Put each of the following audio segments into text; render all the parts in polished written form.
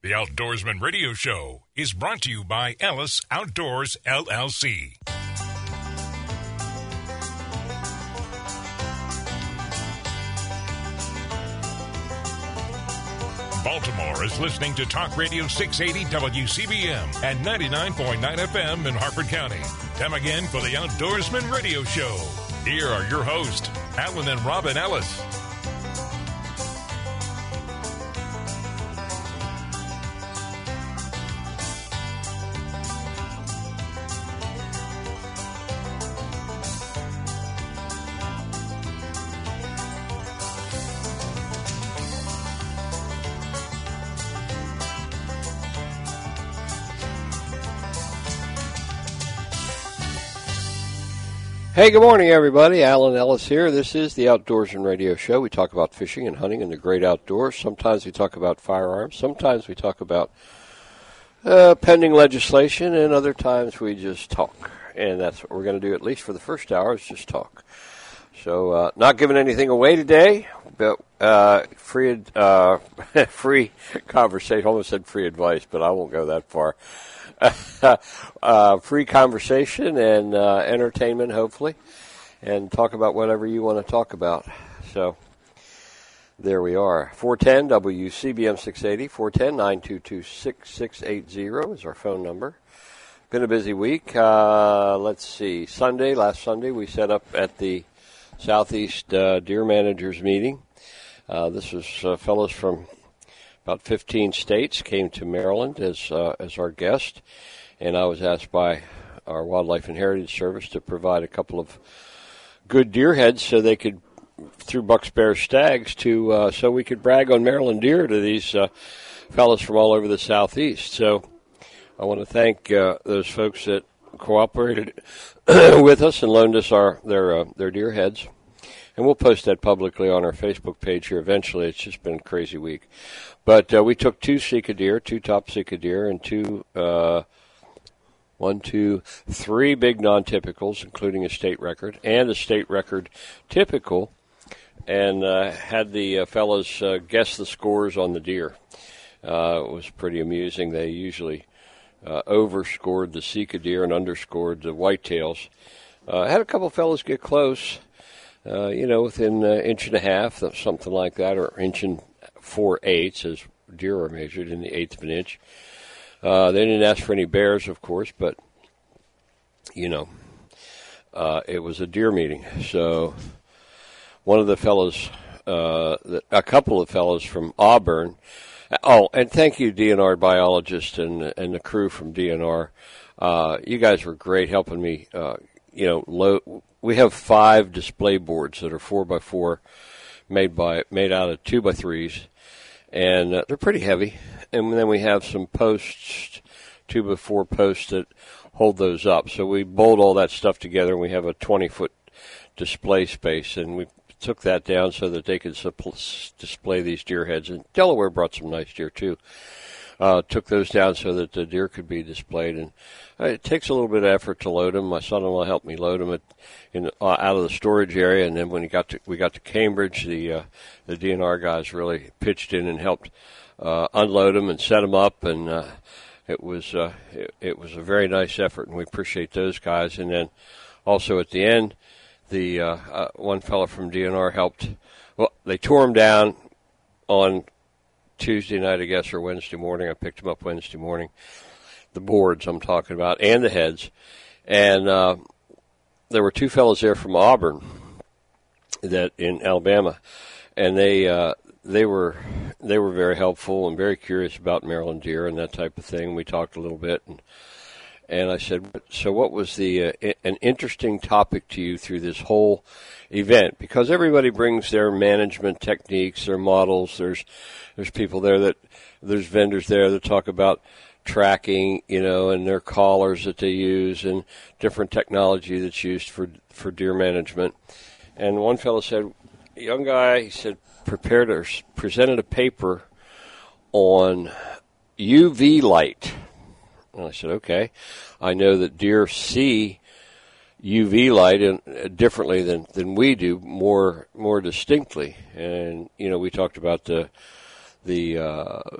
The Outdoorsman Radio Show is brought to you by Ellis Outdoors, LLC. Baltimore is listening to Talk Radio 680 WCBM and 99.9 FM in Harford County. Time again for the Outdoorsman Radio Show. Here are your hosts, Alan and Robin Ellis. Hey, good morning, everybody. Alan Ellis here. This is the Outdoorsman Radio Show. We talk about fishing and hunting and the great outdoors. Sometimes we talk about firearms. Sometimes we talk about pending legislation, and other times we just talk. And that's what we're going to do, at least for the first hour, is just talk. So not giving anything away today, but free conversation. I almost said free advice, but I won't go that far. Free conversation and entertainment, hopefully, and talk about whatever you want to talk about. So there we are. 410 WCBM 680, 410-922-6680 is our phone number. Been a busy week. Let's see. Last Sunday, we set up at the Southeast Deer Managers meeting. This was fellows from about 15 states came to Maryland as our guest, and I was asked by our Wildlife and Heritage Service to provide a couple of good deer heads so they could, through bucks, bears, stags, so we could brag on Maryland deer to these fellows from all over the Southeast. So I want to thank those folks that cooperated with us and loaned us their deer heads. And we'll post that publicly on our Facebook page here eventually. It's just been a crazy week. But we took two Sika deer, two top Sika deer, and three big non-typicals, including a state record, and a state record typical, and had the fellas guess the scores on the deer. It was pretty amusing. They usually overscored the Sika deer and underscored the whitetails. Had a couple fellas get close. Within an inch and a half, something like that, or inch and 4/8 as deer are measured in the eighth of an inch. They didn't ask for any bears, of course, but, it was a deer meeting. So one of the fellows, a couple of fellows from Auburn, and thank you, DNR biologists and the crew from DNR. You guys were great helping me, we have 5 display boards that are 4x4 made out of 2x3s, and they're pretty heavy. And then we have some posts, 2x4 posts that hold those up. So we bolt all that stuff together, and we have a 20-foot display space, and we took that down so that they could display these deer heads. And Delaware brought some nice deer too. Took those down so that the deer could be displayed, and it takes a little bit of effort to load them. My son-in-law helped me load them out of the storage area, and then when we got to Cambridge, the DNR guys really pitched in and helped unload them and set them up, and it was a very nice effort, and we appreciate those guys. And then also at the end, the one fellow from DNR helped. Well, they tore them down on Tuesday night, I guess, or Wednesday morning. I picked them up Wednesday morning. The boards I'm talking about, and the heads. And there were 2 fellows there from Auburn, that in Alabama, and they were very helpful and very curious about Maryland deer and that type of thing. We talked a little bit, and I said, so what was an interesting topic to you through this whole event? Because everybody brings their management techniques, their models. There's people there there's vendors there that talk about tracking, and their collars that they use and different technology that's used for deer management. And one fellow said, a young guy, he said, presented a paper on UV light. And I said, okay. I know that deer see UV light differently than we do, more distinctly. And we talked about the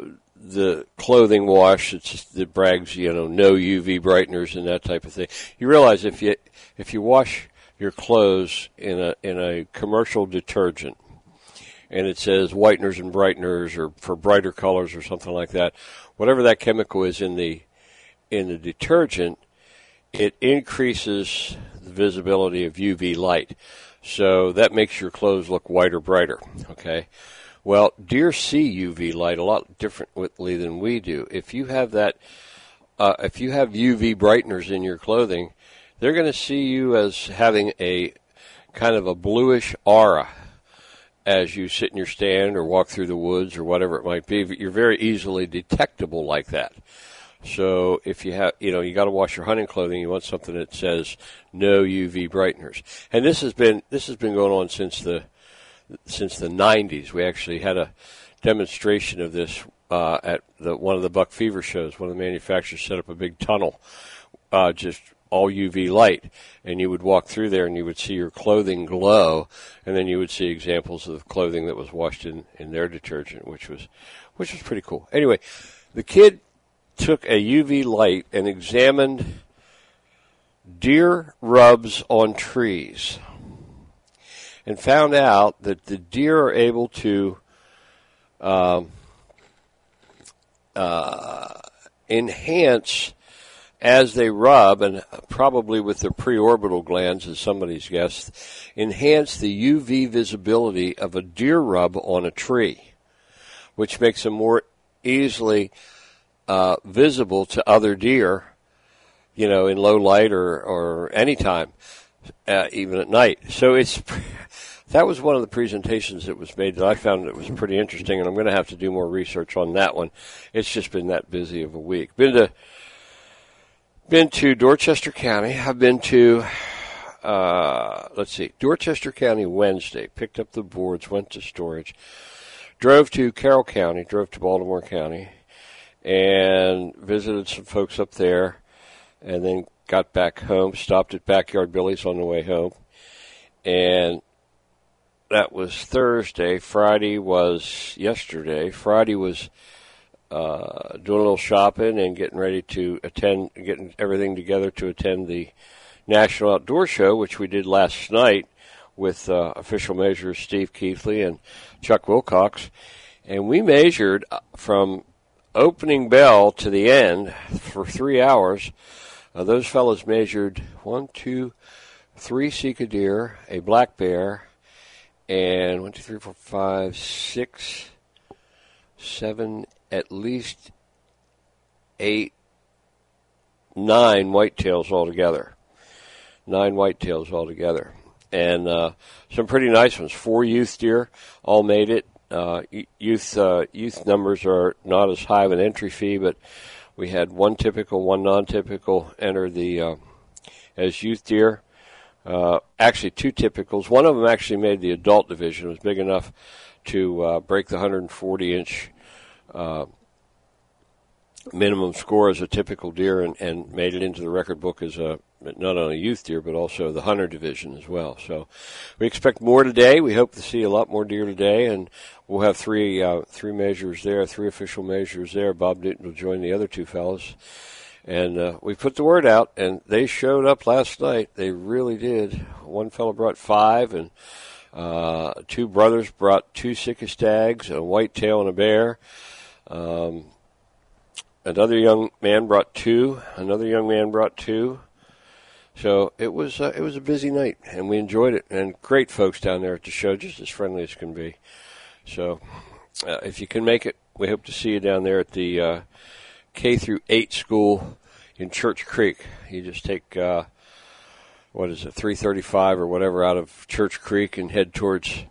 the clothing wash that brags, no UV brighteners and that type of thing. You realize if you wash your clothes in a commercial detergent, and it says whiteners and brighteners or for brighter colors or something like that, whatever that chemical is in the detergent, it increases the visibility of UV light. So that makes your clothes look whiter, brighter. Okay. Well, deer see UV light a lot differently than we do. If you have if you have UV brighteners in your clothing, they're going to see you as having a kind of a bluish aura as you sit in your stand or walk through the woods or whatever it might be. But you're very easily detectable like that. So if you have, you got to wash your hunting clothing. You want something that says no UV brighteners. And this has been going on since the 90s. We actually had a demonstration of this at one of the buck fever shows. One of the manufacturers set up a big tunnel, just all UV light, and you would walk through there and you would see your clothing glow, and then you would see examples of clothing that was washed in their detergent, which was pretty cool. Anyway, the kid took a UV light and examined deer rubs on trees and found out that the deer are able to enhance as they rub, and probably with their preorbital glands, as somebody's guessed, enhance the UV visibility of a deer rub on a tree, which makes them more easily visible to other deer, in low light or any time, even at night. So that was one of the presentations that was made that I found that was pretty interesting, and I'm going to have to do more research on that one. It's just been that busy of a week. Been to Dorchester County. I've been to, Dorchester County Wednesday. Picked up the boards, went to storage. Drove to Carroll County, drove to Baltimore County, and visited some folks up there, and then got back home, stopped at Backyard Billy's on the way home, and that was Thursday. Friday was yesterday. Friday was doing a little shopping and getting everything together to attend the National Outdoor Show, which we did last night with official measurers Steve Keithley and Chuck Wilcox. And we measured from opening bell to the end for 3 hours. Those fellows measured 1, 2, 3 Sika deer, a black bear, and 1, 2, 3, 4, 5, 6, 7, at least 8, 9 whitetails altogether. 9 whitetails altogether. And some pretty nice ones. 4 youth deer all made it. Youth numbers are not as high of an entry fee, but we had 1 typical, 1 non-typical enter the as youth deer. Actually 2 typicals. One of them actually made the adult division. It was big enough to break the 140-inch minimum score as a typical deer, and made it into the record book as not only youth deer but also the hunter division as well. So we expect more today. We hope to see a lot more deer today, and we'll have 3 measures there, 3 official measures there. Bob Newton will join the other 2 fellows. And we put the word out, and they showed up last night. They really did. One fellow brought 5, and 2 brothers brought 2 Sika stags, a whitetail and a bear. Another young man brought 2. Another young man brought 2. So it was a busy night, and we enjoyed it. And great folks down there at the show, just as friendly as can be. So if you can make it, we hope to see you down there at the K through 8 school in Church Creek. You just take 335 or whatever out of Church Creek and head towards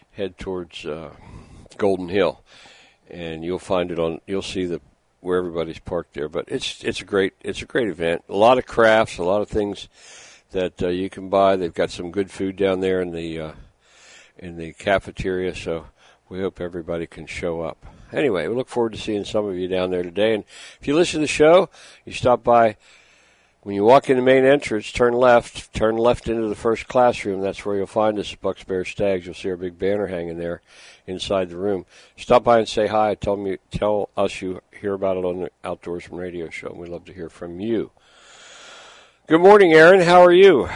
Golden Hill, and you'll find it you'll see where everybody's parked there. But it's a great event. A lot of crafts, a lot of things that you can buy. They've got some good food down there in the cafeteria, so we hope everybody can show up. Anyway, we look forward to seeing some of you down there today. And if you listen to the show, you stop by When you walk in the main entrance, turn left into the first classroom. That's where you'll find us at Bucks, Bears, Stags. You'll see our big banner hanging there inside the room. Stop by and say hi. Tell us you hear about it on the Outdoorsman Radio Show. We'd love to hear from you. Good morning, Aaron. How are you?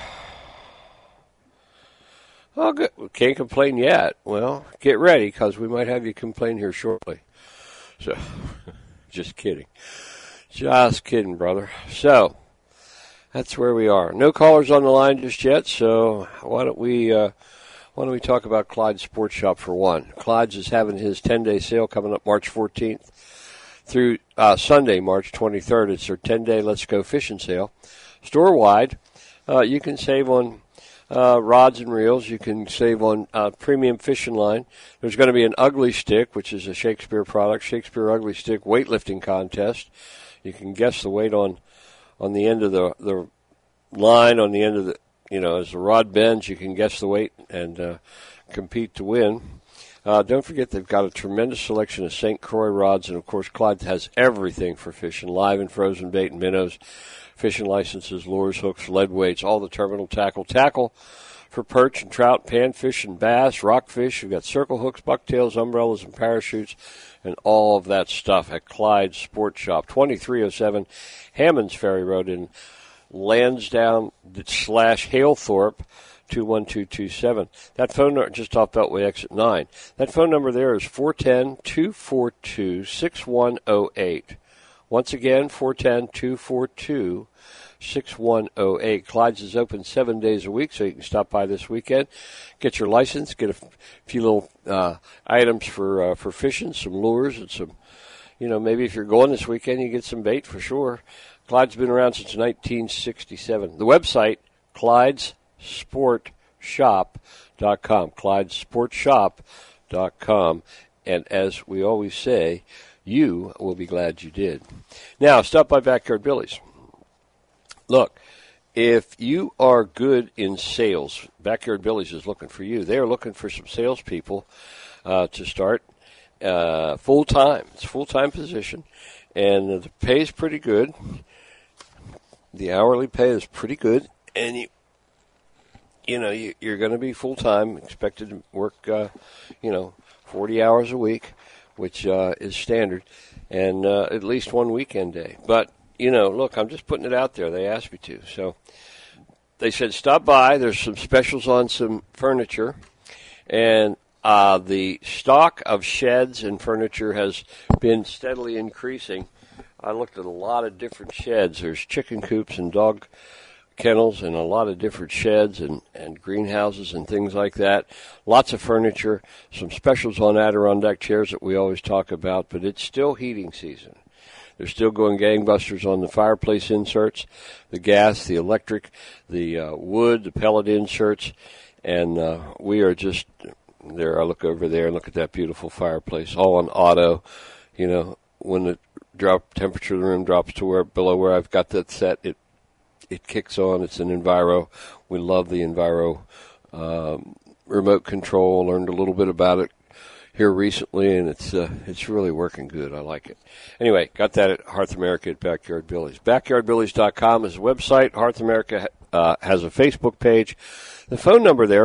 Oh, good. Can't complain yet. Well, get ready because we might have you complain here shortly. So, just kidding. Just kidding, brother. So, that's where we are. No callers on the line just yet, so why don't we talk about Clyde's Sports Shop for one. Clyde's is having his 10-day sale coming up March 14th through Sunday, March 23rd. It's their 10-day Let's Go Fishing Sale. Store-wide, you can save on rods and reels. You can save on premium fishing line. There's going to be an Ugly Stick, which is a Shakespeare product, Shakespeare Ugly Stick weightlifting contest. You can guess the weight on the end of the line, on the end of the, as the rod bends, you can guess the weight and compete to win. Don't forget they've got a tremendous selection of St. Croix rods, and, of course, Clyde has everything for fishing, live and frozen bait and minnows, fishing licenses, lures, hooks, lead weights, all the terminal tackle for perch and trout, panfish and bass, rockfish. You've got circle hooks, bucktails, umbrellas, and parachutes, and all of that stuff at Clyde's Sports Shop, 2307 Hammonds Ferry Road in Lansdowne/Halethorpe, 21227. That phone number, just off Beltway exit 9. That phone number there is 410-242-6108. Once again, 410-242-6108. Clyde's is open 7 days a week, so you can stop by this weekend, get your license, get a few little items for fishing, some lures, and some, maybe if you're going this weekend, you get some bait for sure. Clyde's been around since 1967. The website, ClydesSportShop.com, ClydesSportShop.com, and as we always say, you will be glad you did. Now, stop by Backyard Billy's. Look, if you are good in sales, Backyard Billy's is looking for you. They are looking for some salespeople to start full-time. It's a full-time position, and the pay is pretty good. The hourly pay is pretty good, and you're going to be full-time, expected to work, 40 hours a week, which is standard, and at least one weekend day. But, look, I'm just putting it out there. They asked me to. So they said stop by. There's some specials on some furniture, and the stock of sheds and furniture has been steadily increasing. I looked at a lot of different sheds. There's chicken coops and dog kennels and a lot of different sheds and greenhouses and things like that. Lots of furniture, some specials on Adirondack chairs that we always talk about, but it's still heating season. They're still going gangbusters on the fireplace inserts, the gas, the electric, the wood, the pellet inserts, and we are just there. I look over there and look at that beautiful fireplace, all on auto. When the temperature of the room drops to below where I've got that set, it kicks on. It's an Enviro. We love the Enviro remote control. Learned a little bit about it here recently, and it's really working good. I like it. Anyway, got that at Hearth America at Backyard Billy's. BackyardBillies.com is a website. Hearth America has a Facebook page. The phone number there,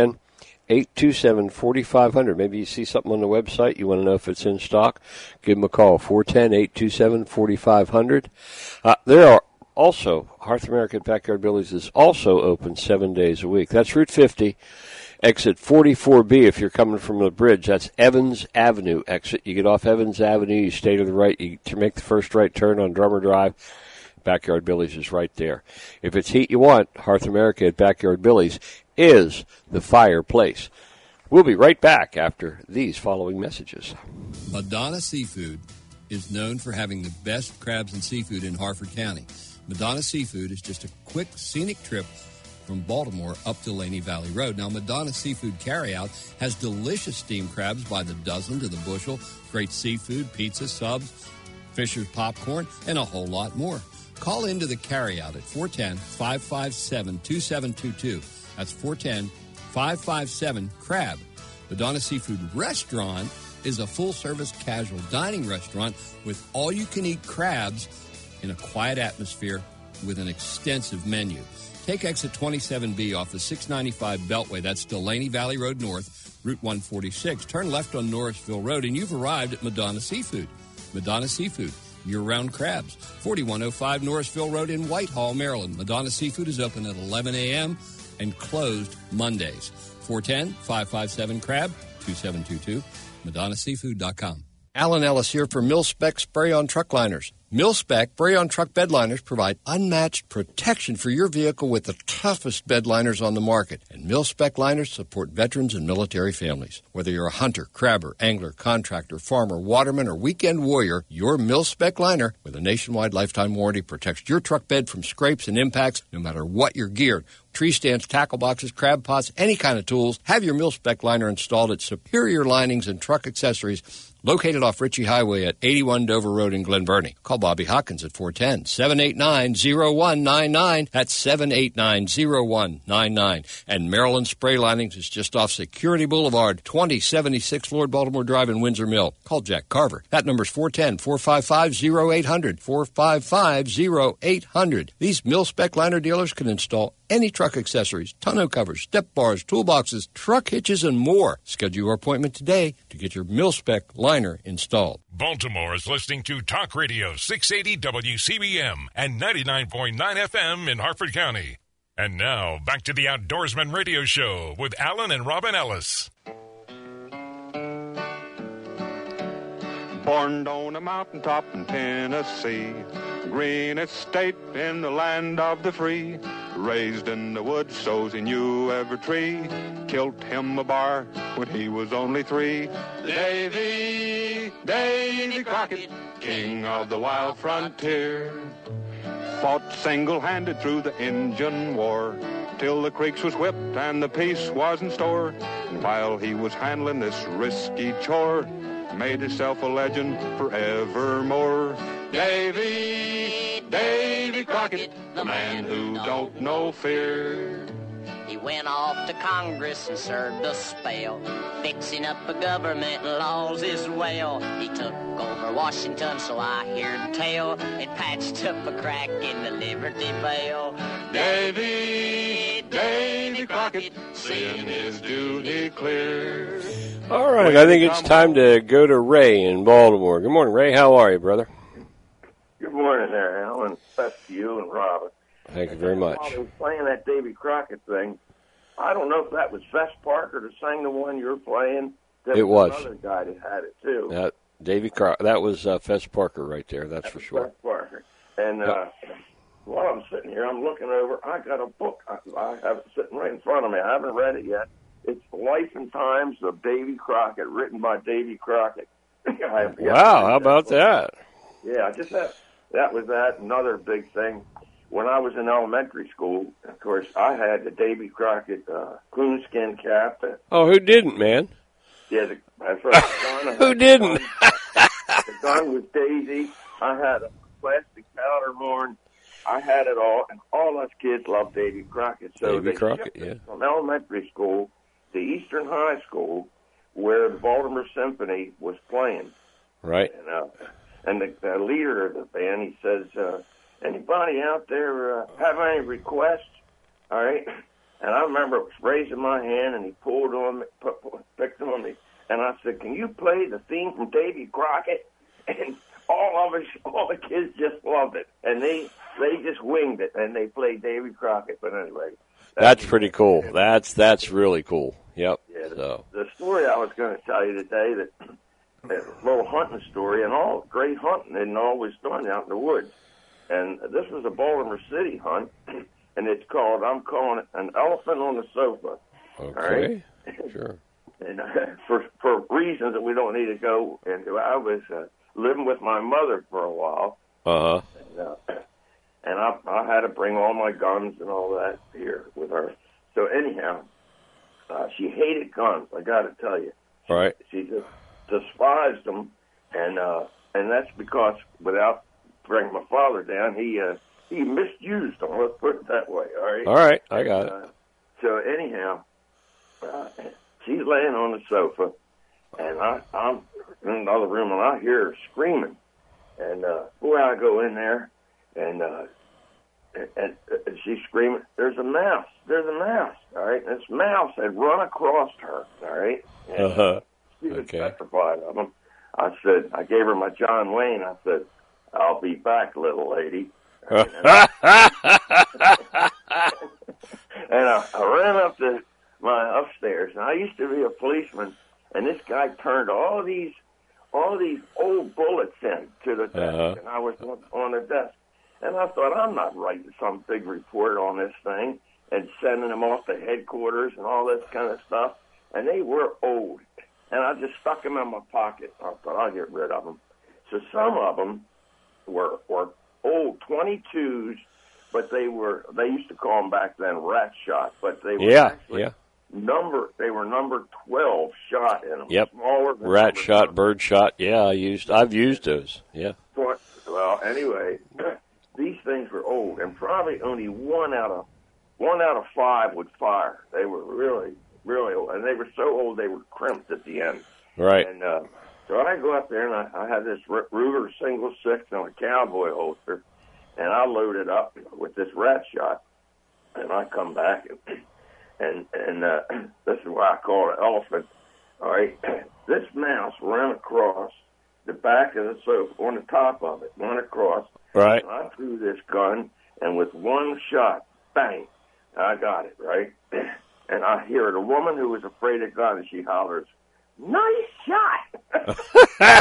410-827-4500. Maybe you see something on the website, you want to know if it's in stock, give them a call, 410-827-4500. There are also, Hearth America at Backyard Billy's is also open 7 days a week. That's Route 50, exit 44B if you're coming from the bridge. That's Evans Avenue exit. You get off Evans Avenue, you stay to the right, you make the first right turn on Drummer Drive. Backyard Billy's is right there. If it's heat you want, Hearth America at Backyard Billy's is the fireplace. We'll be right back after these following messages. Madonna Seafood is known for having the best crabs and seafood in Harford County. Madonna Seafood is just a quick, scenic trip from Baltimore up to Laney Valley Road. Now, Madonna Seafood Carryout has delicious steamed crabs by the dozen to the bushel, great seafood, pizza, subs, Fisher's popcorn, and a whole lot more. Call into the carryout at 410-557-2722. That's 410-557-CRAB. Madonna Seafood Restaurant is a full-service casual dining restaurant with all-you-can-eat crabs in a quiet atmosphere with an extensive menu. Take exit 27B off the 695 Beltway. That's Delaney Valley Road North, Route 146. Turn left on Norrisville Road, and you've arrived at Madonna Seafood. Madonna Seafood, year-round crabs. 4105 Norrisville Road in Whitehall, Maryland. Madonna Seafood is open at 11 a.m. and closed Mondays. 410-557-CRAB, 2722, MadonnaSeafood.com. Alan Ellis here for Mil-Spec Spray-On Truck Liners. Mil-Spec Spray-On Truck Bed Liners provide unmatched protection for your vehicle with the toughest bed liners on the market. And Mil-Spec liners support veterans and military families. Whether you're a hunter, crabber, angler, contractor, farmer, waterman, or weekend warrior, your Mil-Spec liner with a nationwide lifetime warranty protects your truck bed from scrapes and impacts no matter what you're geared. Tree stands, tackle boxes, crab pots, any kind of tools. Have your Mil-Spec liner installed at Superior Linings and Truck Accessories, located off Ritchie Highway at 81 Dover Road in Glen Burnie. Call Bobby Hawkins at 410-789-0199. That's 789-0199. And Maryland Spray Linings is just off Security Boulevard, 2076 Lord Baltimore Drive in Windsor Mill. Call Jack Carver. That number's 410-455-0800. 455-0800. These Mil-Spec liner dealers can install any truck accessories, tonneau covers, step bars, toolboxes, truck hitches, and more. Schedule your appointment today to get your Mil-Spec liner installed. Baltimore is listening to Talk Radio 680 WCBM and 99.9 FM in Harford County. And now, back to the Outdoorsman Radio Show with Alan and Robin Ellis. Born on a mountaintop in Tennessee, greenest state in the land of the free. Raised in the woods, so's he knew every tree. Killed him a bar when he was only 3. Davy Crockett, king of the wild frontier. Fought single-handed through the Injun War, till the creeks was whipped and the peace was in store. And while he was handling this risky chore, made himself a legend forevermore. Davy Crockett, the man who don't know fear. He went off to Congress and served a spell, fixing up a government and laws as well. He took over Washington, so I heard tell, and patched up a crack in the Liberty Bell. Davy Crockett, seeing his duty clear. All right, I think it's time to go to Ray in Baltimore. Good morning, Ray. How are you, brother? Good morning there, Alan. Best to you and Robin. Thank you very much. While I was playing that Davy Crockett thing, I don't know if that was Fess Parker that sang the one you were playing. It was. Another guy that had it, too. That was Fess Parker right there, that's for sure. Fess Parker. And while I'm sitting here, I'm looking over. I got a book. I have it sitting right in front of me. I haven't read it yet. It's Life and Times of Davy Crockett, written by Davy Crockett. Wow, how about that? Yeah, that was another big thing. When I was in elementary school, of course, I had the Davy Crockett coonskin cap. Oh, who didn't, man? Yeah, that's right. Who didn't? The gun was Daisy. I had a plastic powder horn. I had it all, and all us kids loved Davy Crockett. So Davy Crockett, yeah. From elementary school to Eastern High School, where the Baltimore Symphony was playing. Right. And the leader of the band, he says, anybody out there have any requests? All right. And I remember raising my hand, and he pulled on me, picked on me, and I said, "Can you play the theme from Davy Crockett?" And all the kids just loved it, and they just winged it, and they played Davy Crockett. But anyway, that's pretty cool. That's really cool. Yep. Yeah. The story I was going to tell you today, that little hunting story, and all great hunting isn't always done out in the woods. And this was a Baltimore City hunt, and I'm calling it an elephant on the sofa. Okay. All right? Sure. And for reasons that we don't need to go into, I was living with my mother for a while. Uh-huh. And I had to bring all my guns and all that here with her. So anyhow, she hated guns, I got to tell you. All right. She just despised them, and that's because without bringing my father down, he misused them. Let's put it that way. All right, I got it. So anyhow, she's laying on the sofa, and I'm in another room, and I hear her screaming. And boy, I go in there, and and she's screaming, "There's a mouse! There's a mouse!" All right, and this mouse had run across her. All right, and she was petrified of him. I gave her my John Wayne. I said, "I'll be back, little lady." And I ran up to my upstairs, and I used to be a policeman, and this guy turned all these old bullets in to the desk, and I was on the desk. And I thought, I'm not writing some big report on this thing and sending them off to headquarters and all this kind of stuff. And they were old. And I just stuck them in my pocket. I thought, I'll get rid of them. So some of them were old 22s, but they used to call them back then rat shot, but they were they were number 12 shot in them. Yep. Smaller than rat shot, bird shot. Yeah, I've used those. Yeah. Well, anyway, these things were old, and probably only one out of 5 would fire. They were really, really old, and they were so old they were crimped at the end. Right. And so I go up there, and I had this Ruger single six and a cowboy holster, and I load it up with this rat shot, and I come back, and this is why I call it elephant. All right, this mouse ran across the back of the sofa, on the top of it, went across. Right. And I threw this gun, and with one shot, bang, I got it, right? And I hear the woman who was afraid of guns, she hollers, "Nice shot!"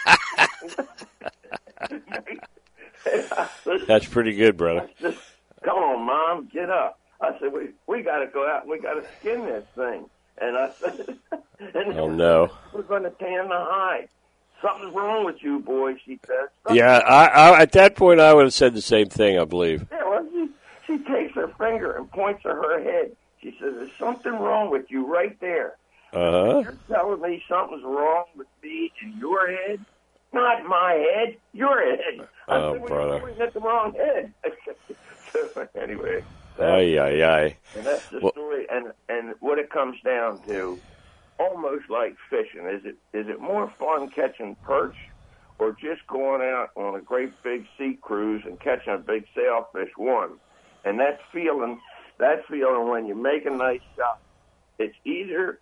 That's pretty good, brother. I said, "Come on, Mom, get up." I said, we got to go out and we got to skin this thing. And I said, "Oh, no. We're going to tan the hide. Something's wrong with you, boy," she says. Yeah, I at that point I would have said the same thing, I believe. Yeah, well, she takes her finger and points at her head. She says, "There's something wrong with you right there." You're telling me something's wrong with me in your head? Not my head, your head. I said, brother. We're at the wrong head. So, anyway. Aye. And that's the story. And what it comes down to, almost like fishing, is it more fun catching perch or just going out on a great big sea cruise and catching a big sailfish one? And that feeling when you make a nice shot, it's easier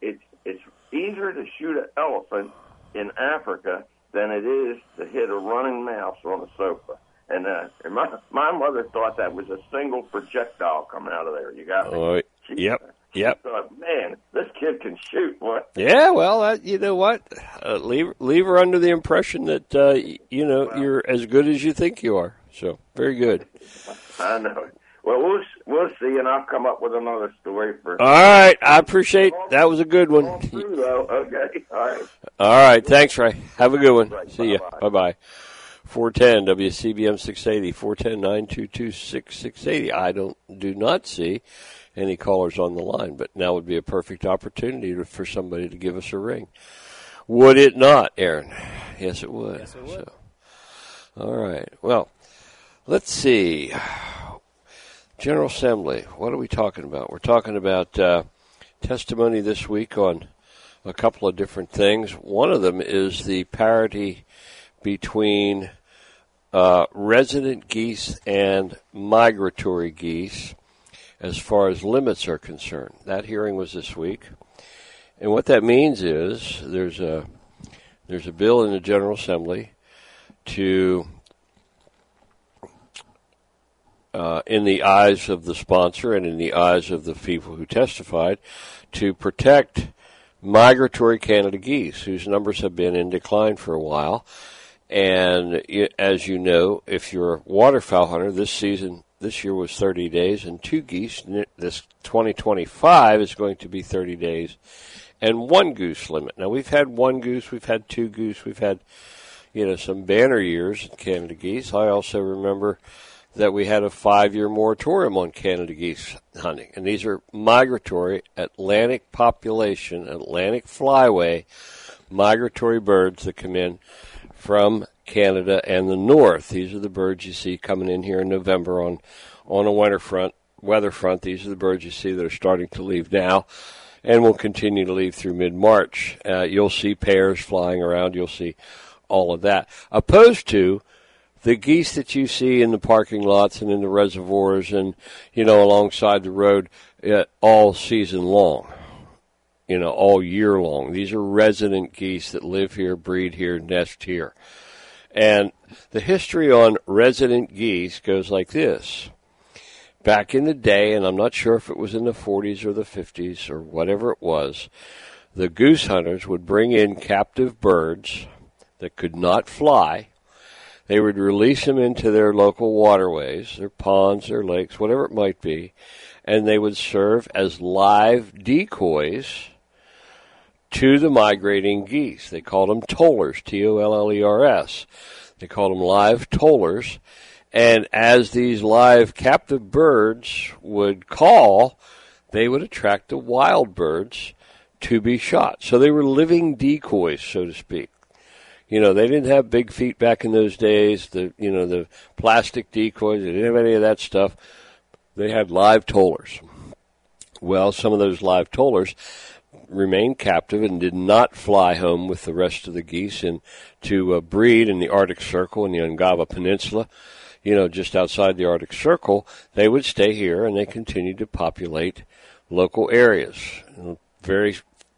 to shoot an elephant in Africa than it is to hit a running mouse on a sofa. And my mother thought that was a single projectile coming out of there. You got me? Yep. She thought, man, this kid can shoot. What? Yeah, well, you know what? Leave her under the impression that, you're as good as you think you are. So, very good. I know. Well, we'll see, and I'll come up with another story for. All right, I appreciate that. Was a good one. All through, though. Okay, all right. All right, thanks, Ray. Have a good one. Right, see ya. Bye-bye. 410 WCBM 680, 410-922-6680. I do not see any callers on the line, but now would be a perfect opportunity for somebody to give us a ring. Would it not, Aaron? Yes, it would. Yes, it would. So, all right. Well, let's see. General Assembly, what are we talking about? We're talking about testimony this week on a couple of different things. One of them is the parity between resident geese and migratory geese as far as limits are concerned. That hearing was this week. And what that means is there's a bill in the General Assembly to in the eyes of the sponsor and in the eyes of the people who testified, to protect migratory Canada geese, whose numbers have been in decline for a while. And as you know, if you're a waterfowl hunter, this year was 30 days and 2 geese. This 2025 is going to be 30 days and 1 goose limit. Now, we've had 1 goose, we've had 2 goose, we've had, some banner years in Canada geese. I also remember that we had a 5-year moratorium on Canada geese hunting. And these are migratory Atlantic population, Atlantic flyway, migratory birds that come in from Canada and the north. These are the birds you see coming in here in November on a weather front. These are the birds you see that are starting to leave now and will continue to leave through mid-March. You'll see pairs flying around. You'll see all of that. Opposed to the geese that you see in the parking lots and in the reservoirs and, alongside the road all season long, all year long. These are resident geese that live here, breed here, nest here. And the history on resident geese goes like this. Back in the day, and I'm not sure if it was in the 40s or the 50s or whatever it was, the goose hunters would bring in captive birds that could not fly. They would release them into their local waterways, their ponds, their lakes, whatever it might be, and they would serve as live decoys to the migrating geese. They called them tollers, Tollers. They called them live tollers. And as these live captive birds would call, they would attract the wild birds to be shot. So they were living decoys, so to speak. They didn't have big feet back in those days, the plastic decoys. They didn't have any of that stuff. They had live tollers. Well, some of those live tollers remained captive and did not fly home with the rest of the geese and to breed in the Arctic Circle in the Ungava Peninsula, just outside the Arctic Circle. They would stay here and they continued to populate local areas very,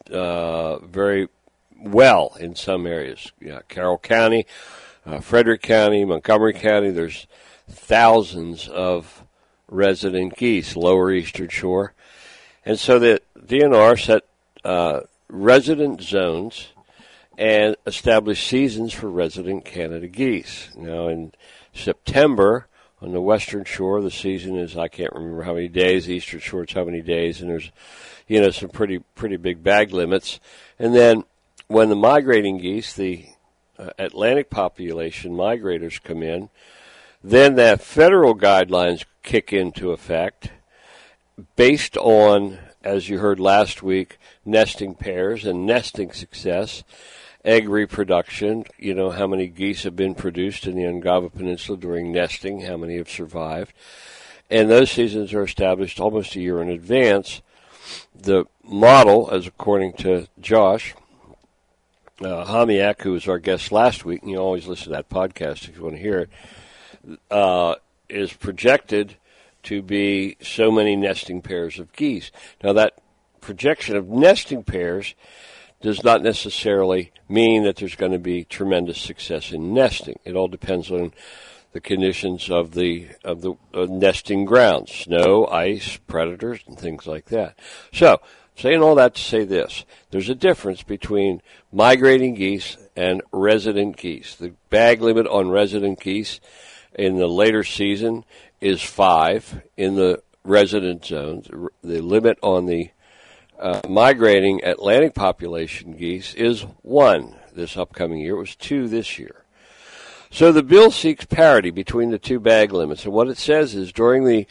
very well in some areas. Carroll County, Frederick County, Montgomery County, there's thousands of resident geese, lower eastern shore. And so the DNR set resident zones and established seasons for resident Canada geese. Now, in September, on the western shore, the season is, I can't remember how many days, the eastern shore it's how many days, and there's, some pretty big bag limits. And then when the migrating geese, the Atlantic population migrators come in, then the federal guidelines kick into effect based on, as you heard last week, nesting pairs and nesting success, egg reproduction, how many geese have been produced in the Ungava Peninsula during nesting, how many have survived. And those seasons are established almost a year in advance. The model, as according to Josh Hamiak, who was our guest last week, and you always listen to that podcast if you want to hear it, is projected to be so many nesting pairs of geese. Now, that projection of nesting pairs does not necessarily mean that there's going to be tremendous success in nesting. It all depends on the conditions of the nesting grounds, snow, ice, predators, and things like that. So, saying all that to say this, there's a difference between migrating geese and resident geese. The bag limit on resident geese in the later season is 5 in the resident zones. The limit on the migrating Atlantic population geese is 1 this upcoming year. It was 2 this year. So the bill seeks parity between the two bag limits. And what it says is during the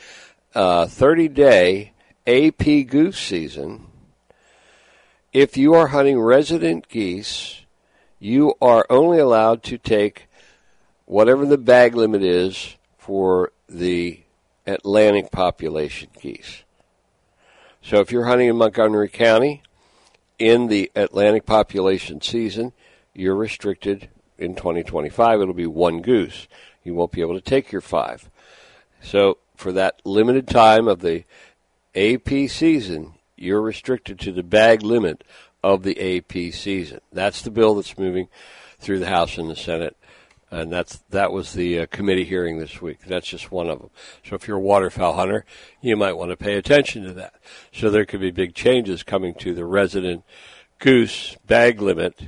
30-day AP goose season, if you are hunting resident geese, you are only allowed to take whatever the bag limit is for the Atlantic population geese. So if you're hunting in Montgomery County in the Atlantic population season, you're restricted in 2025. It'll be 1 goose. You won't be able to take your 5. So for that limited time of the AP season, you're restricted to the bag limit of the AP season. That's the bill that's moving through the House and the Senate. And that was the committee hearing this week. That's just one of them. So if you're a waterfowl hunter, you might want to pay attention to that. So there could be big changes coming to the resident goose bag limit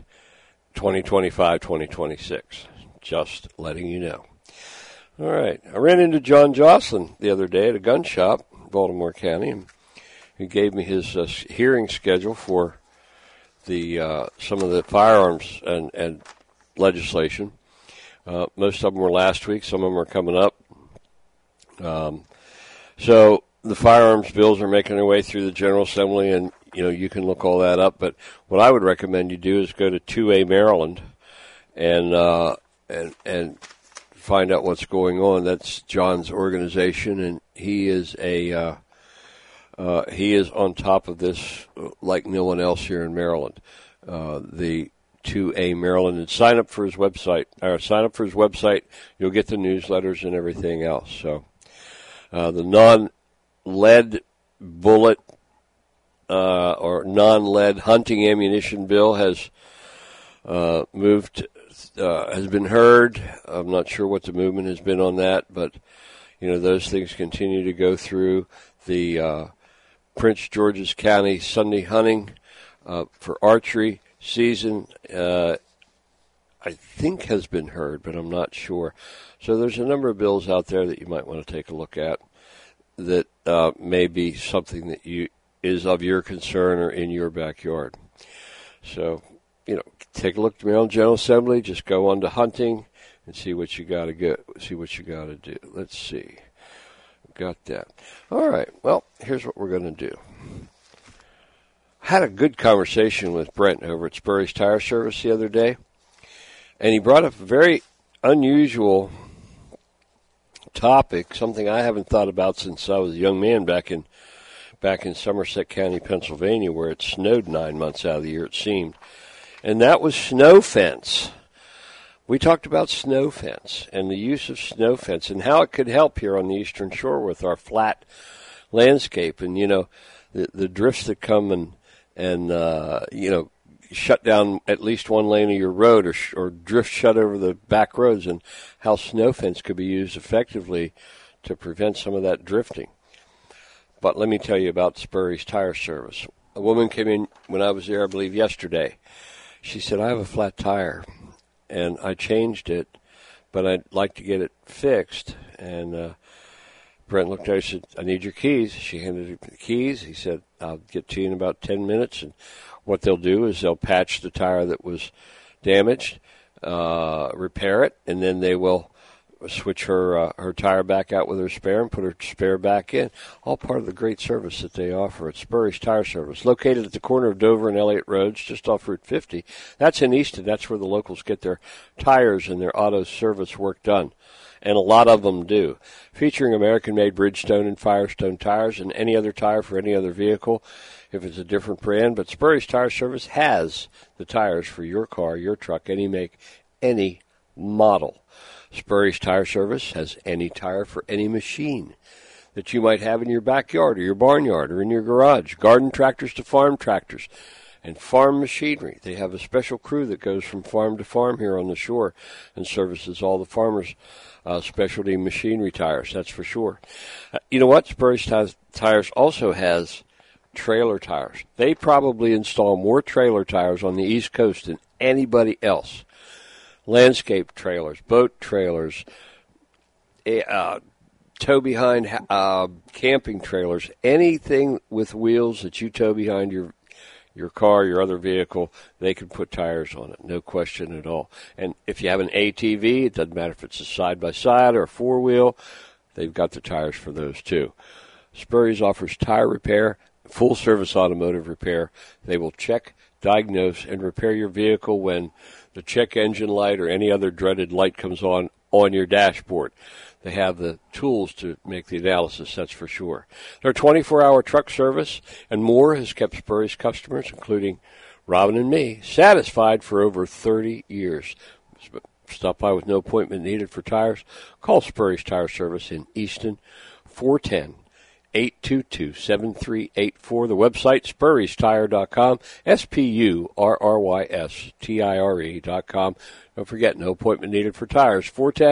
2025-2026. Just letting you know. All right. I ran into John Jocelyn the other day at a gun shop in Baltimore County, and he gave me his hearing schedule for the some of the firearms and legislation. Most of them were last week. Some of them are coming up. So the firearms bills are making their way through the General Assembly, and you can look all that up. But what I would recommend you do is go to 2A Maryland and find out what's going on. That's John's organization, and he is he is on top of this like no one else here in Maryland. The 2A, Maryland, and sign up for his website. You'll get the newsletters and everything else. So the non-lead bullet or non-lead hunting ammunition bill has has been heard. I'm not sure what the movement has been on that, but those things continue to go through. The Prince George's County Sunday hunting for archery season, I think has been heard, but I'm not sure. So there's a number of bills out there that you might want to take a look at that may be something that is of your concern or in your backyard. So, take a look at the Maryland General Assembly. Just go on to hunting and see what you got to do. Let's see. Got that. All right. Well, here's what we're going to do. I had a good conversation with Brent over at Spurry's Tire Service the other day, and he brought up a very unusual topic, something I haven't thought about since I was a young man back in Somerset County, Pennsylvania, where it snowed 9 months out of the year, it seemed. And that was snow fence. We talked about snow fence and the use of snow fence and how it could help here on the Eastern Shore with our flat landscape. And, the drifts that come and shut down at least one lane of your road or drift shut over the back roads, and how snow fence could be used effectively to prevent some of that drifting. But let me tell you about Spurry's Tire Service. A woman came in when I was there, I believe, yesterday. She said, I have a flat tire, and I changed it, but I'd like to get it fixed. And Brent looked at her and said, I need your keys. She handed him the keys. He said, I'll get to you in about 10 minutes. And what they'll do is they'll patch the tire that was damaged, repair it, and then they will switch her tire back out with her spare and put her spare back in. All part of the great service that they offer at Spurry's Tire Service, located at the corner of Dover and Elliott Roads, just off Route 50. That's in Easton. That's where the locals get their tires and their auto service work done, and a lot of them do. Featuring American-made Bridgestone and Firestone tires and any other tire for any other vehicle, if it's a different brand. But Spurry's Tire Service has the tires for your car, your truck, any make, any model. Spurry's Tire Service has any tire for any machine that you might have in your backyard or your barnyard or in your garage. Garden tractors to farm tractors and farm machinery. They have a special crew that goes from farm to farm here on the shore and services all the farmers' specialty machinery tires, that's for sure. You know what? Spurry's Tires also has trailer tires. They probably install more trailer tires on the East Coast than anybody else. Landscape trailers, boat trailers, tow behind camping trailers, anything with wheels that you tow behind your car, your other vehicle, they can put tires on it, no question at all. And if you have an ATV, it doesn't matter if it's a side-by-side or a four-wheel, they've got the tires for those too. Spurry's offers tire repair, full-service automotive repair. They will check, diagnose, and repair your vehicle when the check engine light or any other dreaded light comes on your dashboard. They have the tools to make the analysis, that's for sure. Their 24-hour truck service and more has kept Spurry's customers, including Robin and me, satisfied for over 30 years. Stop by with no appointment needed for tires. Call Spurry's Tire Service in Easton, 410-822-7384. The website, SpurrysTire.com, SPURRYSTIRE.com. Don't forget, no appointment needed for tires.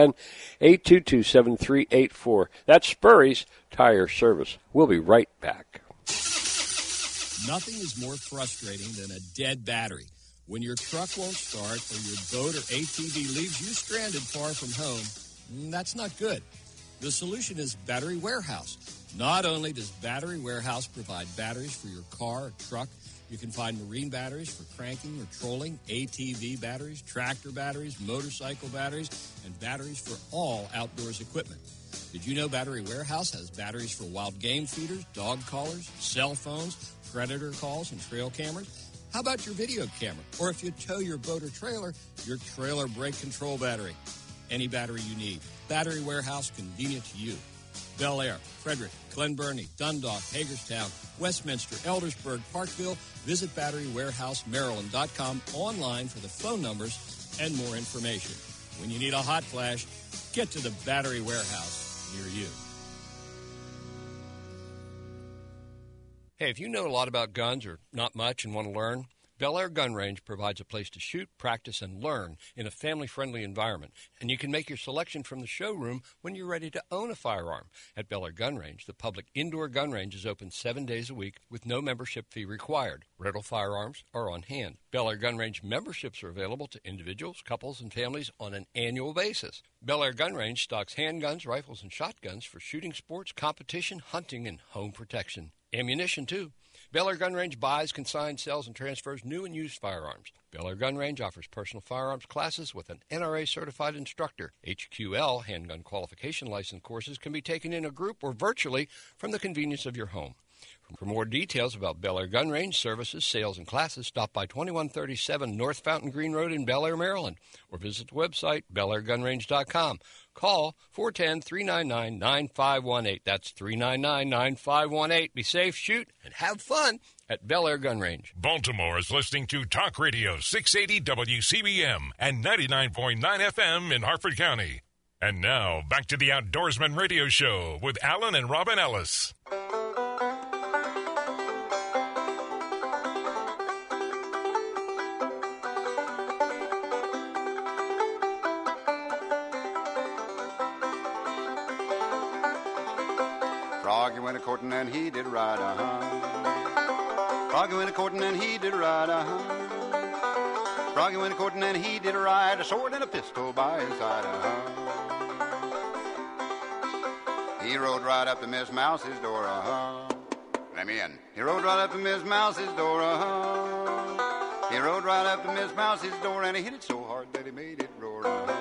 410-822-7384. That's Spurry's Tire Service. We'll be right back. Nothing is more frustrating than a dead battery. When your truck won't start or your boat or ATV leaves you stranded far from home, that's not good. The solution is Battery Warehouse. Not only does Battery Warehouse provide batteries for your car or truck, you can find marine batteries for cranking or trolling, ATV batteries, tractor batteries, motorcycle batteries, and batteries for all outdoors equipment. Did you know Battery Warehouse has batteries for wild game feeders, dog collars, cell phones, predator calls, and trail cameras? How about your video camera? Or if you tow your boat or trailer, your trailer brake control battery. Any battery you need. Battery Warehouse, convenient to you. Bel Air, Frederick, Glen Burnie, Dundalk, Hagerstown, Westminster, Eldersburg, Parkville. Visit BatteryWarehouseMaryland.com online for the phone numbers and more information. When you need a hot flash, get to the Battery Warehouse near you. Hey, if you know a lot about guns or not much and want to learn, Bel Air Gun Range provides a place to shoot, practice, and learn in a family-friendly environment. And you can make your selection from the showroom when you're ready to own a firearm. At Bel Air Gun Range, the public indoor gun range is open 7 days a week with no membership fee required. Rental firearms are on hand. Bel Air Gun Range memberships are available to individuals, couples, and families on an annual basis. Bel Air Gun Range stocks handguns, rifles, and shotguns for shooting sports, competition, hunting, and home protection. Ammunition, too. Bel Air Gun Range buys, consigns, sells, and transfers new and used firearms. Bel Air Gun Range offers personal firearms classes with an NRA-certified instructor. HQL, handgun qualification license courses, can be taken in a group or virtually from the convenience of your home. For more details about Bel Air Gun Range services, sales, and classes, stop by 2137 North Fountain Green Road in Bel Air, Maryland, or visit the website, BelAirGunRange.com. Call 410-399-9518. That's 399-9518. Be safe, shoot, and have fun at Bel Air Gun Range. Baltimore is listening to Talk Radio 680 WCBM and 99.9 FM in Harford County. And now, back to the Outdoorsman Radio Show with Alan and Robin Ellis. Froggy went a-courtin' and he did ride, Froggy went a-courtin' and he did ride, Froggy went a-courtin' and he did ride, a sword and a pistol by his side, He rode right up to Miss Mouse's door, Let me in. He rode right up to Miss Mouse's door, He rode right up to Miss Mouse's door and he hit it so hard that he made it roar,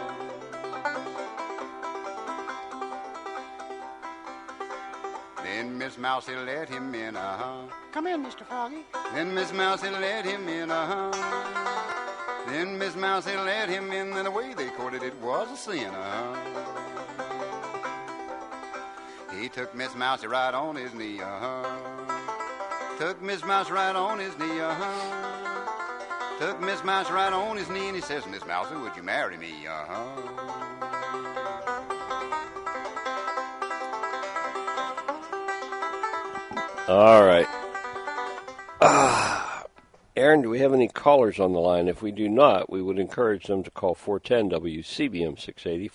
Then Miss Mousy let him in, Come in, Mr. Froggy. Then Miss Mousy let him in, Then Miss Mousy let him in, and the way they courted it was a sin, He took Miss Mousy right on his knee, Took Miss Mouse right on his knee, Took Miss Mouse right on his knee, and he says, Miss Mousy, would you marry me, All right. Aaron, do we have any callers on the line? If we do not, we would encourage them to call 410-WCBM 680,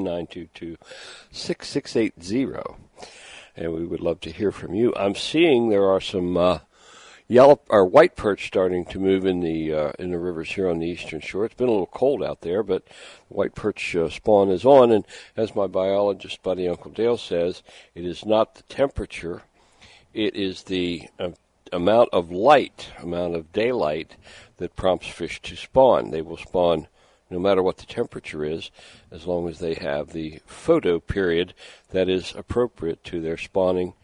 410-922-6680. And we would love to hear from you. I'm seeing there are some yellow or white perch starting to move in the rivers here on the eastern shore. It's been a little cold out there, but white perch spawn is on. And as my biologist buddy Uncle Dale says, it is not the temperature. It is the amount of daylight that prompts fish to spawn. They will spawn no matter what the temperature is, as long as they have the photo period that is appropriate to their spawning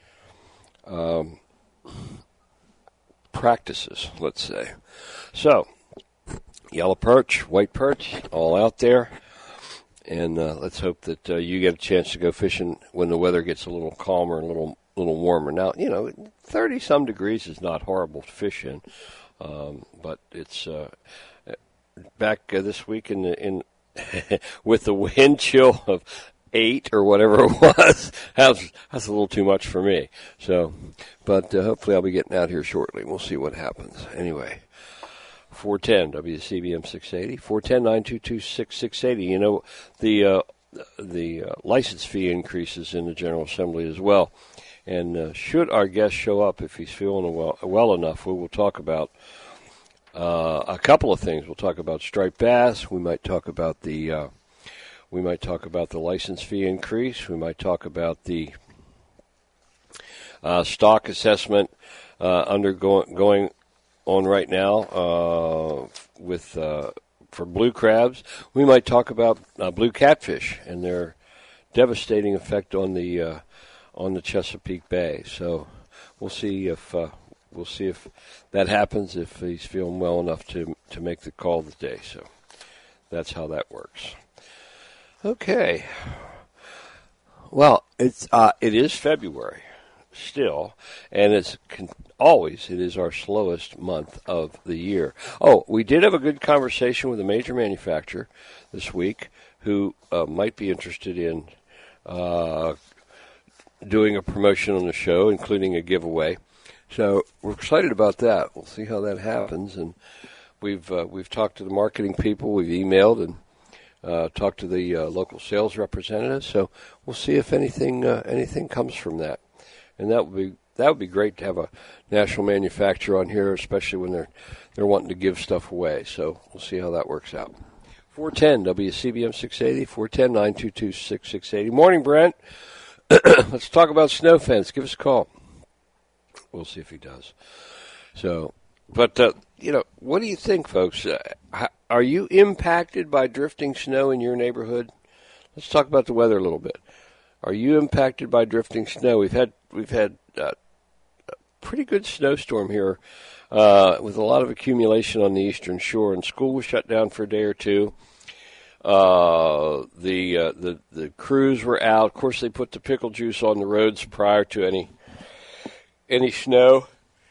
practices, let's say. So, yellow perch, white perch, all out there. And let's hope that you get a chance to go fishing when the weather gets a little calmer, a little warmer. Now, 30-some degrees is not horrible to fish in, but it's back this week in with the wind chill of 8 or whatever it was. That's a little too much for me. So, but hopefully I'll be getting out here shortly. We'll see what happens. Anyway, 410 WCBM 680, 410-922-6680. The license fee increases in the General Assembly as well. And should our guest show up, if he's feeling well enough, we will talk about a couple of things. We'll talk about striped bass. We might talk about the license fee increase. We might talk about the stock assessment going on right now for blue crabs. We might talk about blue catfish and their devastating effect on the Chesapeake Bay. So we'll see if that happens, if he's feeling well enough to make the call today. So that's how that works. Okay. Well, it is February still, and it is our slowest month of the year. Oh, we did have a good conversation with a major manufacturer this week who might be interested in doing a promotion on the show, including a giveaway. So we're excited about that. We'll see how that happens, and we've talked to the marketing people, we've emailed and talked to the local sales representatives. So we'll see if anything comes from that, and that would be great to have a national manufacturer on here, especially when they're wanting to give stuff away. So we'll see how that works out. 410 WCBM 680, 410 922-6680. Morning, Brent. Let's talk about snow fence. Give us a call. We'll see if he does. So, but, what do you think, folks? Are you impacted by drifting snow in your neighborhood? Let's talk about the weather a little bit. Are you impacted by drifting snow? We've had a pretty good snowstorm here with a lot of accumulation on the eastern shore, and school was shut down for a day or two. The crews were out. Of course, they put the pickle juice on the roads prior to any snow.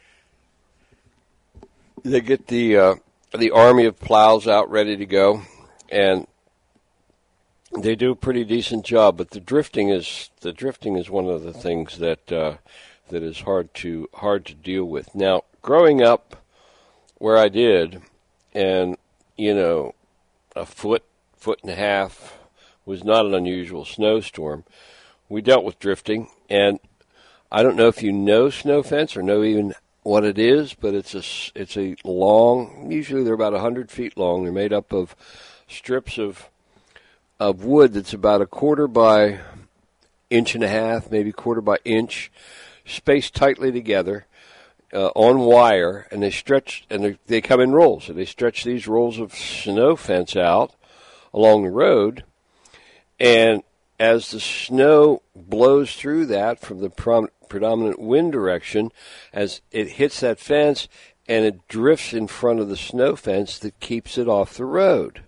They get the army of plows out ready to go, and they do a pretty decent job. But the drifting is one of the things that is hard to deal with. Now, growing up where I did, and a foot and a half was not an unusual snowstorm. We dealt with drifting, and I don't know if you know snow fence or know even what it is, but it's a long, usually they're about 100 feet long. They're made up of strips of wood that's about 1/4 by 1.5 inches, maybe 1/4 by 1 inch, spaced tightly together on wire, and they stretch, and they come in rolls. So they stretch these rolls of snow fence out along the road, and as the snow blows through that from the predominant wind direction, as it hits that fence, and it drifts in front of the snow fence that keeps it off the road.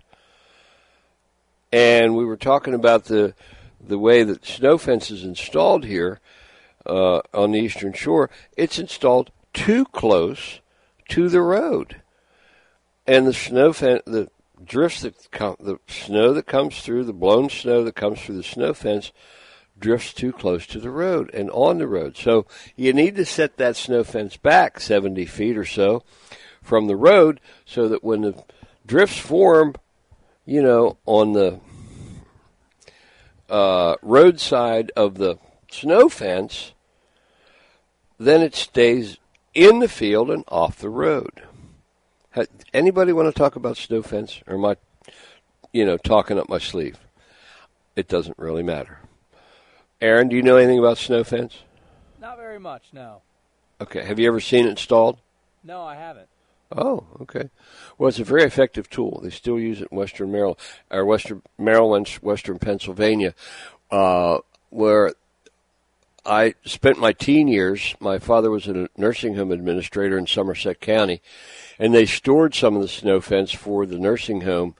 And we were talking about the way that snow fence is installed here on the eastern shore. It's installed too close to the road, and the snow fence, the drifts the snow that comes through, the blown snow that comes through the snow fence, drifts too close to the road and on the road. So you need to set that snow fence back 70 feet or so from the road, so that when the drifts form, on the roadside of the snow fence, then it stays in the field and off the road. Anybody want to talk about snow fence, or am I, talking up my sleeve? It doesn't really matter. Aaron, do you know anything about snow fence? Not very much, no. Okay. Have you ever seen it installed? No, I haven't. Oh, okay. Well, it's a very effective tool. They still use it in Western Maryland, or Western Maryland, Western Pennsylvania, where I spent my teen years. My father was a nursing home administrator in Somerset County, and they stored some of the snow fence for the nursing home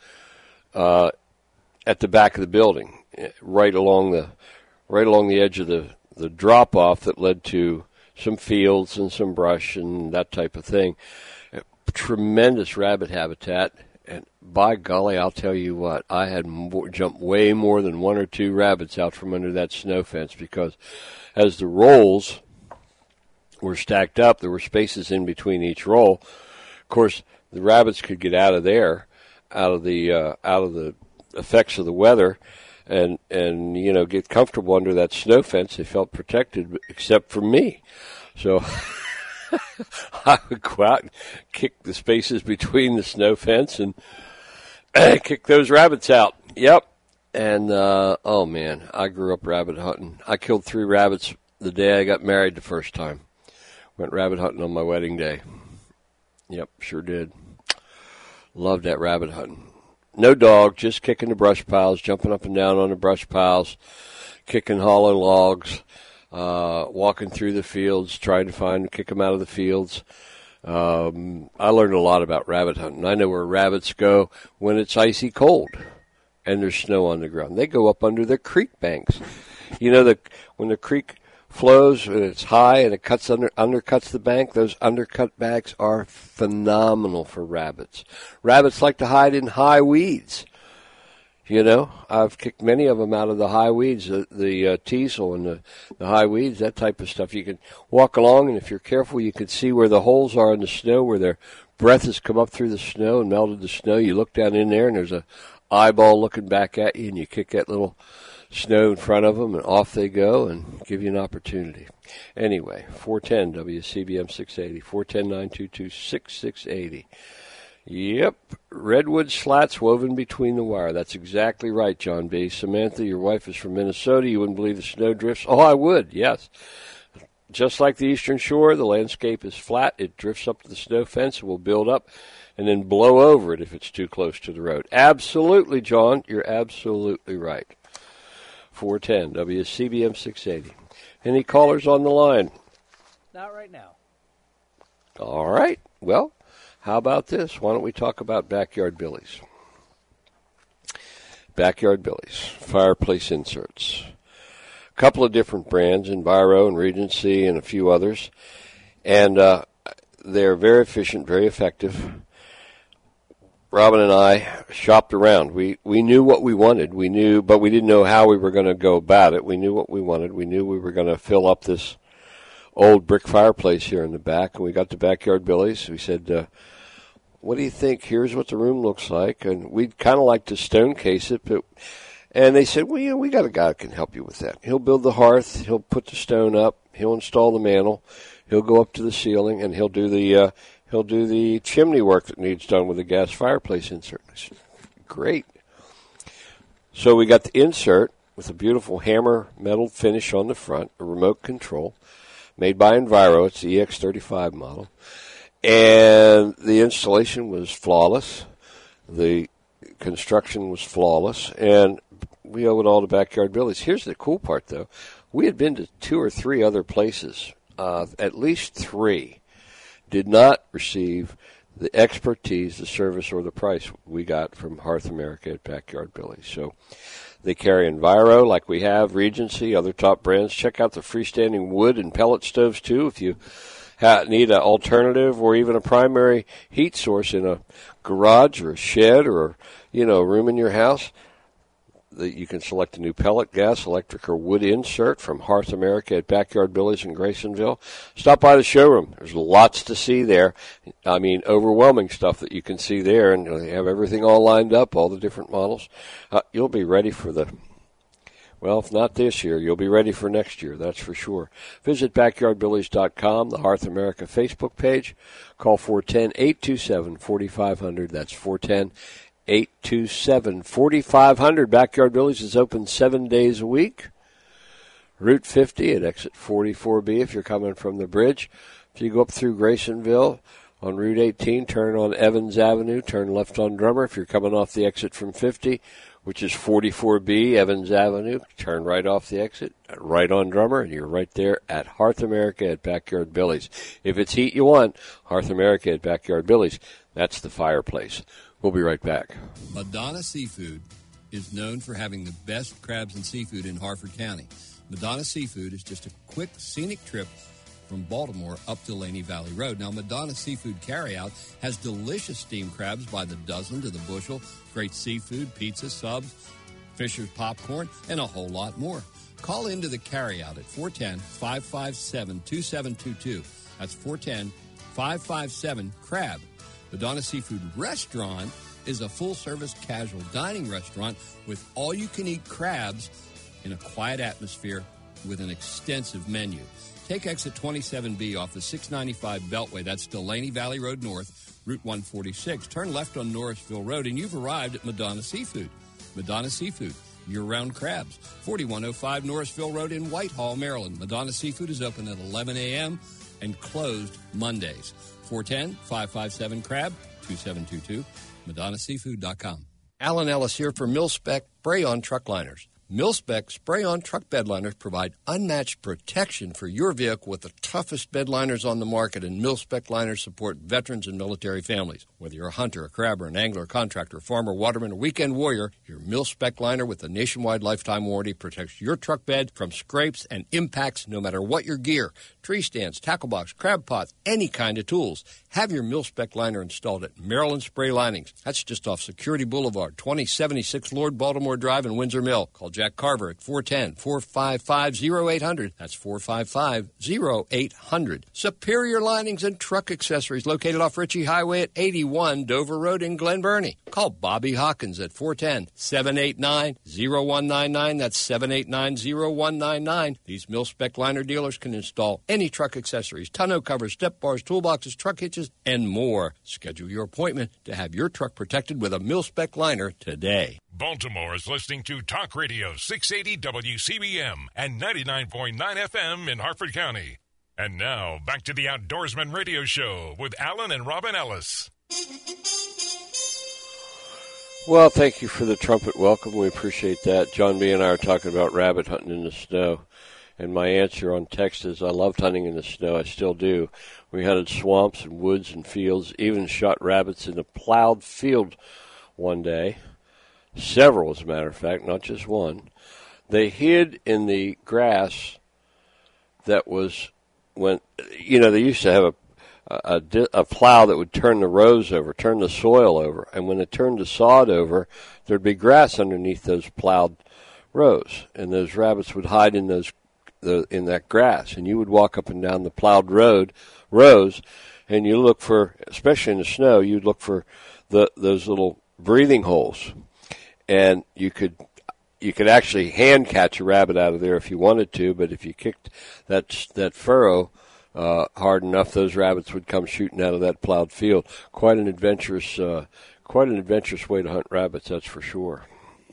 at the back of the building, right along the edge of the drop-off that led to some fields and some brush and that type of thing. Tremendous rabbit habitat, and by golly, I'll tell you what, I had jumped way more than 1 or 2 rabbits out from under that snow fence, because as the rolls were stacked up, there were spaces in between each roll. Of course, the rabbits could get out of there, out of the effects of the weather, and get comfortable under that snow fence. They felt protected, except for me. So I would go out and kick the spaces between the snow fence and kick those rabbits out. Yep. And, oh man, I grew up rabbit hunting. I killed 3 rabbits the day I got married the first time. Went rabbit hunting on my wedding day. Yep, sure did. Loved that rabbit hunting. No dog, just kicking the brush piles, jumping up and down on the brush piles, kicking hollow logs, walking through the fields, trying to kick them out of the fields. I learned a lot about rabbit hunting. I know where rabbits go when it's icy cold and there's snow on the ground. They go up under the creek banks. You know, when the creek flows and it's high and it undercuts the bank, those undercut banks are phenomenal for rabbits. Rabbits like to hide in high weeds. You know, I've kicked many of them out of the high weeds, the teasel and the high weeds, that type of stuff. You can walk along, and if you're careful, you can see where the holes are in the snow, where their breath has come up through the snow and melted the snow. You look down in there, and there's a eyeball looking back at you, and you kick that little snow in front of them, and off they go and give you an opportunity. Anyway, 410 WCBM 680, 410-922-6680. Yep, redwood slats woven between the wire. That's exactly right, John B. Samantha, your wife is from Minnesota. You wouldn't believe the snow drifts. Oh, I would, yes. Just like the Eastern Shore, the landscape is flat. It drifts up to the snow fence. It will build up and then blow over it if it's too close to the road. Absolutely, John. You're absolutely right. 410 WCBM 680. Any callers on the line? Not right now. All right. Well, how about this? Why don't we talk about Backyard Billy's? Backyard Billy's, fireplace inserts. A couple of different brands, Enviro and Regency and a few others. And they're very efficient, very effective. Robin and I shopped around. We knew what we wanted. We knew, but we didn't know how we were going to go about it. We knew what we wanted. We knew we were going to fill up this old brick fireplace here in the back. And we got to Backyard Billy's. We said, what do you think? Here's what the room looks like. And we'd kind of like to stone case it. And they said, well, yeah, we got a guy that can help you with that. He'll build the hearth. He'll put the stone up. He'll install the mantle. He'll go up to the ceiling, and he'll do the chimney work that needs done with the gas fireplace insert. Great. So we got the insert with a beautiful hammer metal finish on the front, a remote control, made by Enviro. It's the EX35 model. And the installation was flawless. The construction was flawless. And we owe it all to Backyard Billy's. Here's the cool part, though. We had been to 2 or 3 other places. At least 3 did not receive the expertise, the service, or the price we got from Hearth America at Backyard Billy's. So they carry Enviro like we have, Regency, other top brands. Check out the freestanding wood and pellet stoves, too, if you need an alternative or even a primary heat source in a garage or a shed or, a room in your house. You can select a new pellet, gas, electric, or wood insert from Hearth America at Backyard Billy's in Graysonville. Stop by the showroom. There's lots to see there. I mean, overwhelming stuff that you can see there, and they have everything all lined up, all the different models. You'll be ready for if not this year, you'll be ready for next year, that's for sure. Visit BackyardBillys.com, the Hearth America Facebook page. Call 410-827-4500. That's 410-827-4500. Backyard Billy's is open 7 days a week. Route 50 at exit 44B if you're coming from the bridge. If you go up through Graysonville on Route 18, turn on Evans Avenue, turn left on Drummer. If you're coming off the exit from 50, which is 44B, Evans Avenue, turn right off the exit, right on Drummer, and you're right there at Hearth America at Backyard Billy's. If it's heat you want, Hearth America at Backyard Billy's. That's the fireplace. We'll be right back. Madonna Seafood is known for having the best crabs and seafood in Harford County. Madonna Seafood is just a quick, scenic trip from Baltimore up to Laney Valley Road. Now, Madonna Seafood Carryout has delicious steamed crabs by the dozen to the bushel, great seafood, pizza, subs, Fisher's popcorn, and a whole lot more. Call into the carryout at 410-557-2722. That's 410-557-CRAB. Madonna Seafood Restaurant is a full-service casual dining restaurant with all-you-can-eat crabs in a quiet atmosphere with an extensive menu. Take exit 27B off the 695 Beltway. That's Delaney Valley Road North, Route 146. Turn left on Norrisville Road, and you've arrived at Madonna Seafood. Madonna Seafood, year-round crabs. 4105 Norrisville Road in Whitehall, Maryland. Madonna Seafood is open at 11 a.m. and closed Mondays. 410-557-CRAB, 2722, MadonnaSeafood.com. Alan Ellis here for Mil-Spec Spray-On Truck Liners. Mil-Spec spray-on truck bed liners provide unmatched protection for your vehicle with the toughest bed liners on the market, and Mil-Spec liners support veterans and military families. Whether you're a hunter, a crabber, an angler, contractor, farmer, waterman, or weekend warrior, your Mil-Spec liner with a nationwide lifetime warranty protects your truck bed from scrapes and impacts no matter what your gear. Tree stands, tackle box, crab pots, any kind of tools. Have your Mil-Spec liner installed at Maryland Spray Linings. That's just off Security Boulevard, 2076 Lord Baltimore Drive in Windsor Mill. Call Jack Carver at 410-455-0800. That's 455-0800. Superior Linings and Truck Accessories located off Ritchie Highway at 81 Dover Road in Glen Burnie. Call Bobby Hawkins at 410-789-0199. That's 789-0199. These Mil-Spec liner dealers can install any truck accessories, tonneau covers, step bars, toolboxes, truck hitches, and more. Schedule your appointment to have your truck protected with a Mil-Spec liner today. Baltimore is listening to Talk Radio 680 WCBM and 99.9 FM in Harford County. And now, back to the Outdoorsman Radio Show with Alan and Robin Ellis. Well, thank you for the trumpet welcome. We appreciate that. John B. and I are talking about rabbit hunting in the snow. And my answer on text is I loved hunting in the snow. I still do. We hunted swamps and woods and fields, even shot rabbits in a plowed field one day. Several, as a matter of fact, not just one. They hid in the grass that was when, they used to have a plow that would turn the rows over, turn the soil over. And when it turned the sod over, there'd be grass underneath those plowed rows. And those rabbits would hide in in that grass. And you would walk up and down the plowed rows, and you look for, especially in the snow, you'd look for those little breathing holes. And you could actually hand catch a rabbit out of there if you wanted to, but if you kicked that furrow hard enough, those rabbits would come shooting out of that plowed field. Quite an adventurous way to hunt rabbits, that's for sure.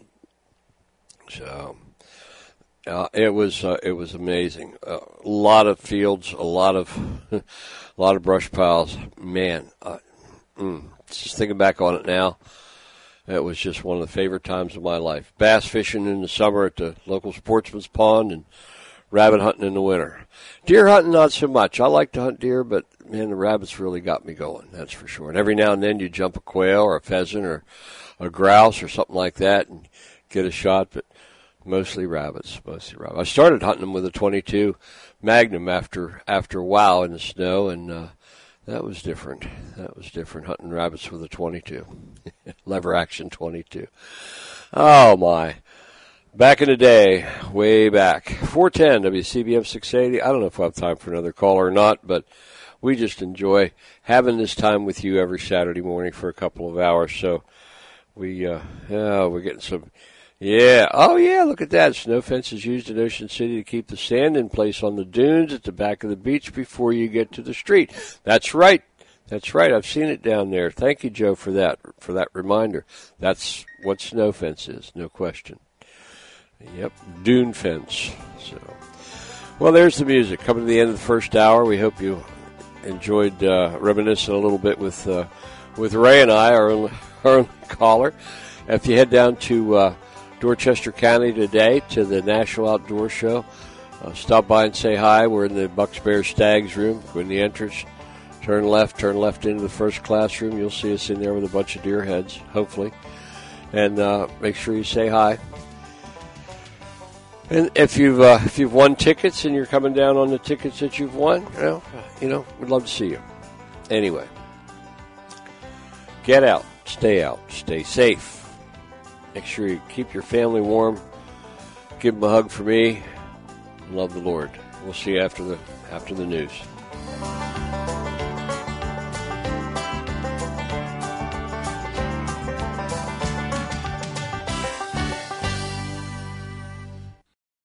So it was amazing. A lot of fields, a lot of brush piles. Man, just thinking back on it now. It was just one of the favorite times of my life. Bass fishing in the summer at the local sportsman's pond and rabbit hunting in the winter. Deer hunting, not so much. I like to hunt deer, but, man, the rabbits really got me going, that's for sure. And every now and then you jump a quail or a pheasant or a grouse or something like that and get a shot, but mostly rabbits. I started hunting them with a .22 Magnum after a while in the snow, and that was different. Hunting rabbits with a .22. Lever action .22. Oh, my. Back in the day, way back. 410 WCBM 680. I don't know if we'll have time for another call or not, but we just enjoy having this time with you every Saturday morning for a couple of hours. So we're getting some... Yeah. Oh, yeah, look at that. Snow fence is used in Ocean City to keep the sand in place on the dunes at the back of the beach before you get to the street. That's right. I've seen it down there. Thank you, Joe, for that reminder. That's what snow fence is, no question. Yep, dune fence. So, well, there's the music. Coming to the end of the first hour. We hope you enjoyed reminiscing a little bit with Ray and I, our only caller. If you head down to Dorchester County today to the National Outdoor Show, stop by and say hi. We're in the Bucks, Bears, Stags room. Go in the entrance, turn left into the first classroom. You'll see us in there with a bunch of deer heads, hopefully. And make sure you say hi. And if you've won tickets and you're coming down on the tickets that you've won, we'd love to see you. Anyway, get out, stay safe. Make sure you keep your family warm. Give them a hug for me. Love the Lord. We'll see you after the news.